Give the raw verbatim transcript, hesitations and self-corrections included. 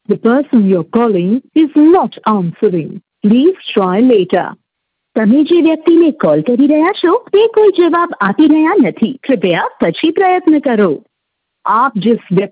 The person you're calling is not answering. Please try later. તમે જે વ્યક્તિને call કરી રહ્યા છો તે કોઈ જવાબ આપી રહ્યા નથી. કૃપયા પછી પ્રયત્ન કરો. આપ जिस व्यक्ति